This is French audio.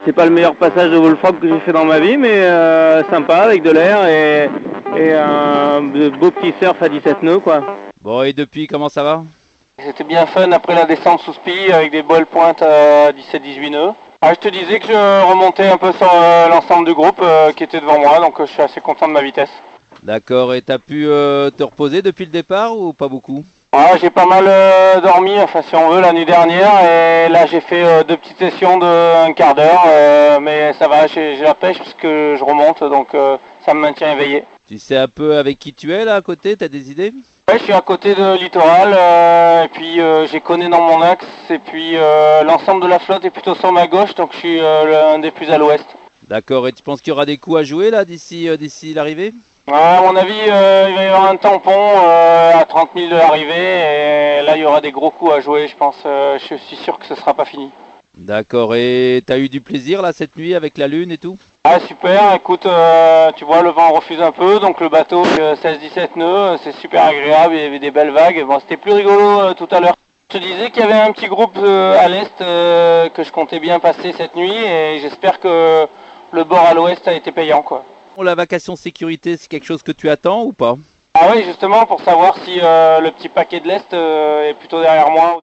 C'est pas le meilleur passage de bullfrog que j'ai fait dans ma vie, mais sympa avec de l'air et un beau petit surf à 17 nœuds quoi. Bon, et depuis, comment ça va? C'était bien fun après la descente sous spi avec des boiles pointes à 17-18 nœuds. Ah, je te disais que je remontais un peu sur l'ensemble du groupe qui était devant moi, donc je suis assez content de ma vitesse. D'accord, et t'as pu te reposer depuis le départ ou pas beaucoup? Ah, j'ai pas mal dormi, enfin si on veut, la nuit dernière, et là j'ai fait 2 petites sessions de 1/4 d'heure, mais ça va, j'ai la pêche parce que je remonte, donc ça me maintient éveillé. Tu sais un peu avec qui tu es là à côté, t'as des idées? Ouais, je suis à côté de Littoral, et puis j'ai Conné dans mon axe, et puis l'ensemble de la flotte est plutôt sur ma gauche, donc je suis l'un des plus à l'ouest. D'accord, et tu penses qu'il y aura des coups à jouer là d'ici l'arrivée? Ouais, à mon avis, il va y avoir un tampon à 30 000 de l'arrivée, et là il y aura des gros coups à jouer, je pense. Je suis sûr que ce sera pas fini. D'accord, et t'as eu du plaisir là cette nuit avec la lune et tout? Ah super, écoute, tu vois le vent refuse un peu, donc le bateau 16-17 nœuds, c'est super agréable, il y avait des belles vagues, bon c'était plus rigolo tout à l'heure. Je te disais qu'il y avait un petit groupe à l'est que je comptais bien passer cette nuit et j'espère que le bord à l'ouest a été payant quoi. Bon, la vacation sécurité, c'est quelque chose que tu attends ou pas? Ah oui justement pour savoir si le petit paquet de l'est est plutôt derrière moi.